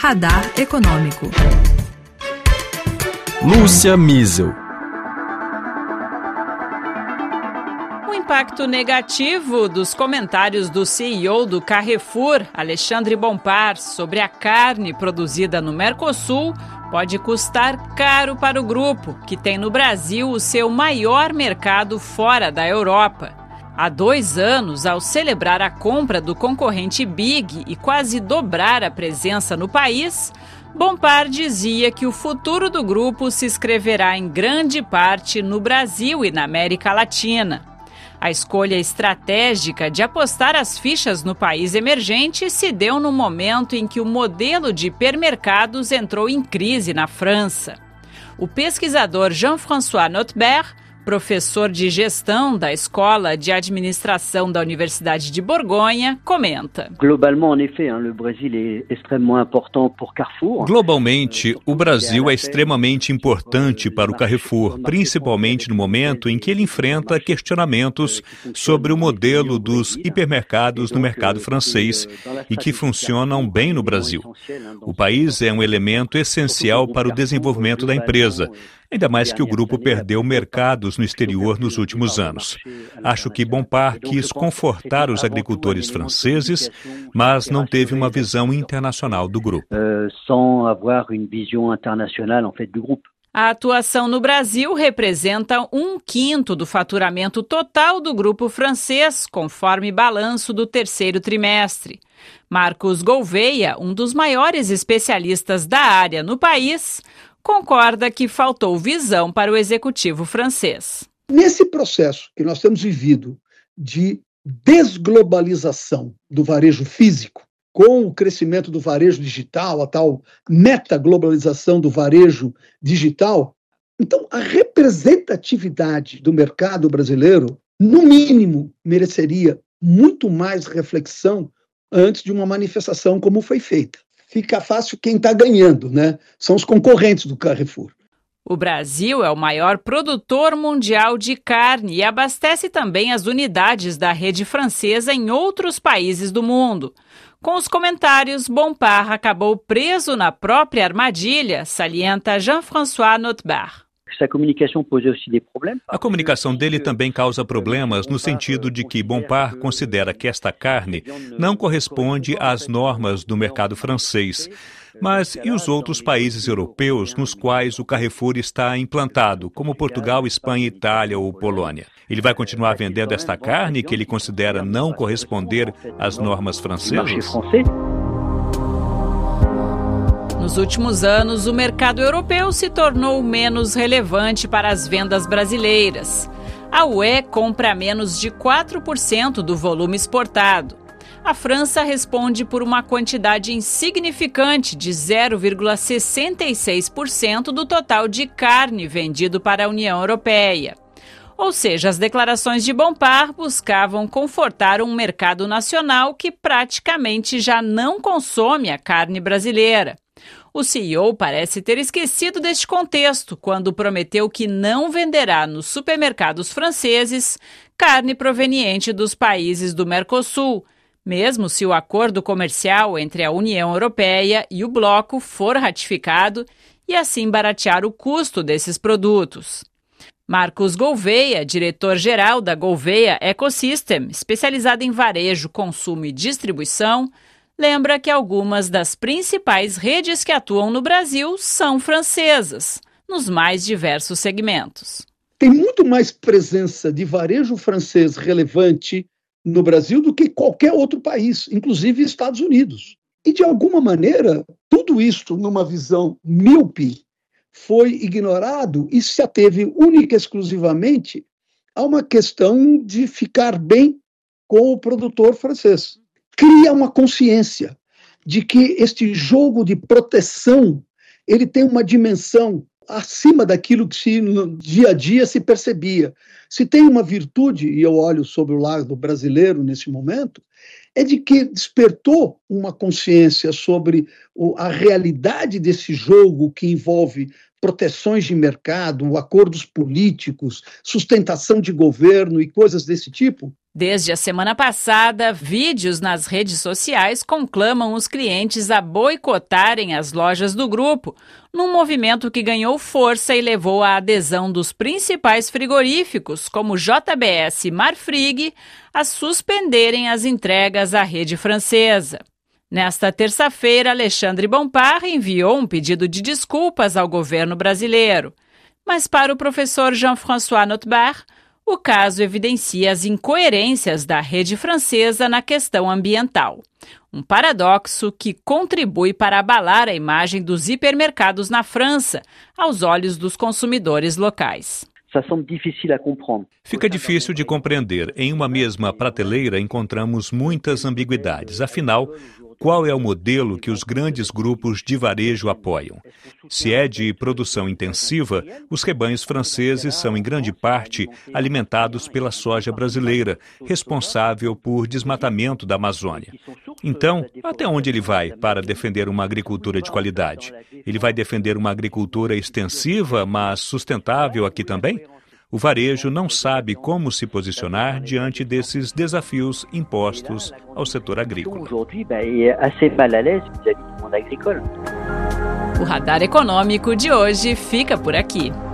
Radar Econômico. Lúcia Miesel. O impacto negativo dos comentários do CEO do Carrefour, Alexandre Bompard, sobre a carne produzida no Mercosul pode custar caro para o grupo, que tem no Brasil o seu maior mercado fora da Europa. Há 2 anos, ao celebrar a compra do concorrente Big e quase dobrar a presença no país, Bompard dizia que o futuro do grupo se escreverá em grande parte no Brasil e na América Latina. A escolha estratégica de apostar as fichas no país emergente se deu no momento em que o modelo de hipermercados entrou em crise na França. O pesquisador Jean-François Notebert, professor de gestão da Escola de Administração da Universidade de Borgonha, comenta. Globalmente, o Brasil é extremamente importante para o Carrefour, principalmente no momento em que ele enfrenta questionamentos sobre o modelo dos hipermercados no mercado francês e que funcionam bem no Brasil. O país é um elemento essencial para o desenvolvimento da empresa, ainda mais que o grupo perdeu mercados no exterior nos últimos anos. Acho que Bompard quis confortar os agricultores franceses, mas não teve uma visão internacional do grupo. A atuação no Brasil representa 1/5 do faturamento total do grupo francês, conforme balanço do 3º trimestre. Marcos Gouveia, um dos maiores especialistas da área no país, concorda que faltou visão para o executivo francês. Nesse processo que nós temos vivido de desglobalização do varejo físico, com o crescimento do varejo digital, a tal metaglobalização do varejo digital, então a representatividade do mercado brasileiro, no mínimo, mereceria muito mais reflexão antes de uma manifestação como foi feita. Fica fácil quem está ganhando, né? São os concorrentes do Carrefour. O Brasil é o maior produtor mundial de carne e abastece também as unidades da rede francesa em outros países do mundo. Com os comentários, Bompard acabou preso na própria armadilha, salienta Jean-François Notebert. A comunicação dele também causa problemas no sentido de que Bompard considera que esta carne não corresponde às normas do mercado francês. Mas e os outros países europeus nos quais o Carrefour está implantado, como Portugal, Espanha, Itália ou Polônia? Ele vai continuar vendendo esta carne que ele considera não corresponder às normas francesas? Nos últimos anos, o mercado europeu se tornou menos relevante para as vendas brasileiras. A UE compra menos de 4% do volume exportado. A França responde por uma quantidade insignificante de 0,66% do total de carne vendido para a União Europeia. Ou seja, as declarações de Bompard buscavam confortar um mercado nacional que praticamente já não consome a carne brasileira. O CEO parece ter esquecido deste contexto quando prometeu que não venderá nos supermercados franceses carne proveniente dos países do Mercosul, mesmo se o acordo comercial entre a União Europeia e o bloco for ratificado e assim baratear o custo desses produtos. Marcos Gouveia, diretor-geral da Gouveia Ecosystem, especializada em varejo, consumo e distribuição, lembra que algumas das principais redes que atuam no Brasil são francesas, nos mais diversos segmentos. Tem muito mais presença de varejo francês relevante no Brasil do que qualquer outro país, inclusive Estados Unidos. E, de alguma maneira, tudo isso, numa visão míope, foi ignorado e se ateve única e exclusivamente a uma questão de ficar bem com o produtor francês. Cria uma consciência de que este jogo de proteção ele tem uma dimensão acima daquilo que no dia a dia se percebia. Se tem uma virtude, e eu olho sobre o lado brasileiro nesse momento, é de que despertou uma consciência sobre a realidade desse jogo que envolve proteções de mercado, acordos políticos, sustentação de governo e coisas desse tipo, Desde a semana passada, vídeos nas redes sociais conclamam os clientes a boicotarem as lojas do grupo, num movimento que ganhou força e levou à adesão dos principais frigoríficos, como JBS e Marfrig, a suspenderem as entregas à rede francesa. Nesta terça-feira, Alexandre Bompard enviou um pedido de desculpas ao governo brasileiro. Mas para o professor Jean-François Notebaert, o caso evidencia as incoerências da rede francesa na questão ambiental. Um paradoxo que contribui para abalar a imagem dos hipermercados na França, aos olhos dos consumidores locais. Fica difícil de compreender. Em uma mesma prateleira encontramos muitas ambiguidades. Afinal, qual é o modelo que os grandes grupos de varejo apoiam? Se é de produção intensiva, os rebanhos franceses são, em grande parte, alimentados pela soja brasileira, responsável por desmatamento da Amazônia. Então, até onde ele vai para defender uma agricultura de qualidade? Ele vai defender uma agricultura extensiva, mas sustentável aqui também? O varejo não sabe como se posicionar diante desses desafios impostos ao setor agrícola. O Radar Econômico de hoje fica por aqui.